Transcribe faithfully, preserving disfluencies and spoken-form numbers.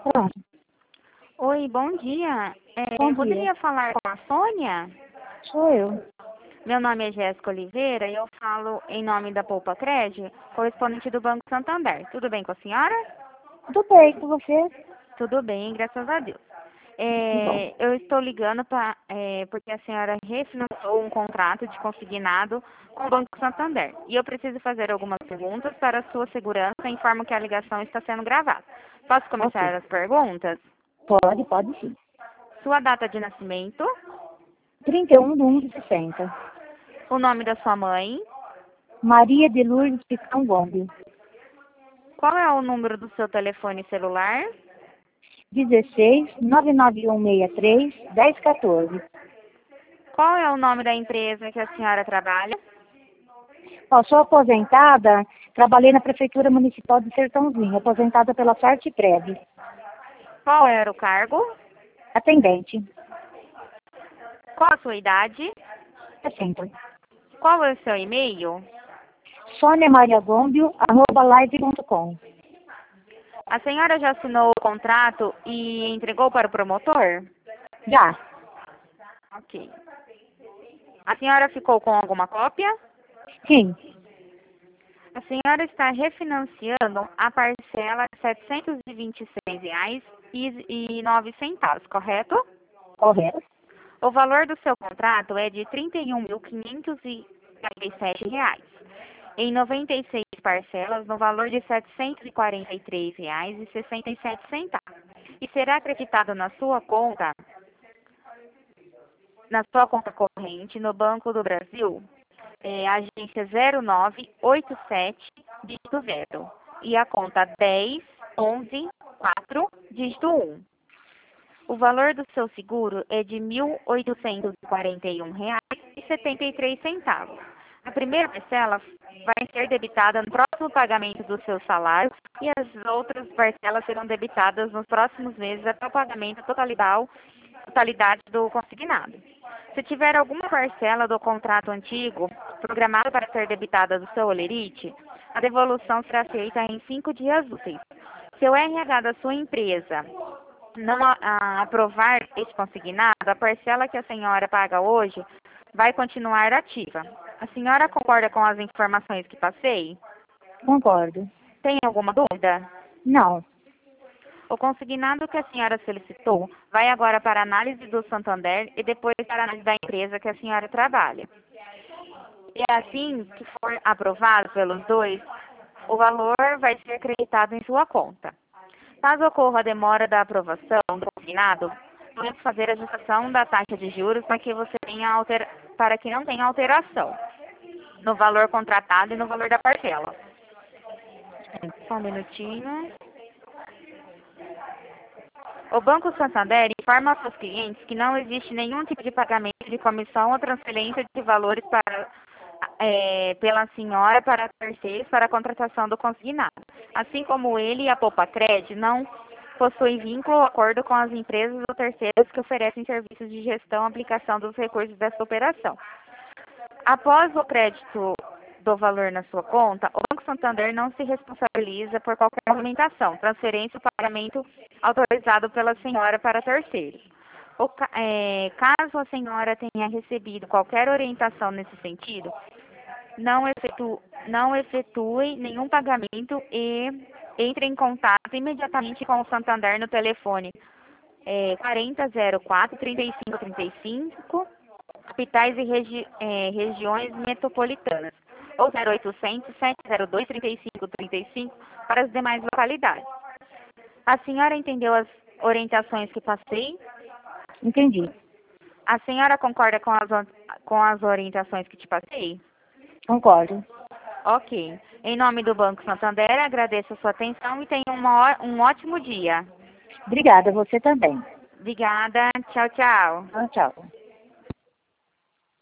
Pronto. Oi, bom dia. É, Bom dia. poderia falar com a Sônia? Sou eu. Meu nome é Jéssica Oliveira e eu falo em nome da Poupa Cred, correspondente do Banco Santander. Tudo bem com a senhora? Tudo bem com você? Tudo bem, graças a Deus. Que bom. É, eu estou ligando pra, é, porque a senhora refinanciou um contrato de consignado com o Banco Santander. E eu preciso fazer algumas perguntas para a sua segurança e informo que a ligação está sendo gravada. Posso começar Ok. as perguntas? Pode, pode sim. Sua data de nascimento, trinta e um de um de sessenta. o nome da sua mãe, Maria de Lourdes Picão Gomes. qual é o número do seu telefone celular, dezesseis, nove nove um seis três, dez quatorze. qual é o nome da empresa que a senhora trabalha, Ó, sou aposentada, trabalhei na Prefeitura Municipal de Sertãozinho, aposentada pela Sartipred. qual era o cargo, Atendente. qual a sua idade, sessenta. qual é o seu e-mail. Sônia Maria Gombio, arroba live ponto com. A senhora já assinou o contrato e entregou para o promotor? Já. Ok. A senhora ficou com alguma cópia? Sim. A senhora está refinanciando a parcela de setecentos e vinte e seis reais e nove centavos, correto? Correto. O valor do seu contrato é de trinta e um mil quinhentos e quarenta e sete reais, em noventa e seis parcelas no valor de setecentos e quarenta e três reais e sessenta e sete centavos. E será acreditado na sua conta, na sua conta corrente no Banco do Brasil, é, agência zero nove oito sete, dígito zero, e a conta dez onze quatro, dígito um. O valor do seu seguro é de mil oitocentos e quarenta e um reais e setenta e três centavos. A primeira parcela vai ser debitada no próximo pagamento do seu salário e as outras parcelas serão debitadas nos próximos meses até o pagamento totalidade, totalidade do consignado. Se tiver alguma parcela do contrato antigo programada para ser debitada do seu holerite, a devolução será feita em cinco dias úteis. Se o R H da sua empresa não a, a, aprovar esse consignado, a parcela que a senhora paga hoje vai continuar ativa. A senhora concorda com as informações que passei? Concordo. Tem alguma dúvida? Não. O consignado que a senhora solicitou vai agora para a análise do Santander e depois para a análise da empresa que a senhora trabalha. E assim que for aprovado pelos dois, o valor vai ser acreditado em sua conta. Caso ocorra a demora da aprovação do consignado, podemos fazer a ajustação da taxa de juros para que, você tenha altera... para que não tenha alteração no valor contratado e no valor da parcela. Só um minutinho. O Banco Santander informa aos seus clientes que não existe nenhum tipo de pagamento de comissão ou transferência de valores para, é, pela senhora para terceiros para a contratação do consignado. Assim como ele e a Poupa Cred não possuem vínculo ou acordo com as empresas ou terceiros que oferecem serviços de gestão e aplicação dos recursos dessa operação. Após o crédito do valor na sua conta, o Banco Santander não se responsabiliza por qualquer movimentação, transferência ou pagamento autorizado pela senhora para terceiros. O, é, caso a senhora tenha recebido qualquer orientação nesse sentido, não, efetu, não efetue nenhum pagamento e entre em contato imediatamente com o Santander no telefone é, quarenta zero quatro, trinta e cinco trinta e cinco, capitais e regi, é, regiões metropolitanas, ou zero oitocentos, sete zero dois, trinta e cinco trinta e cinco para as demais localidades. A senhora entendeu as orientações que passei? Entendi. A senhora concorda com as, com as orientações que te passei? Concordo. Ok. Em nome do Banco Santander, agradeço a sua atenção e tenha uma, um ótimo dia. Obrigada, você também. Obrigada. Tchau, tchau. Tchau, tchau.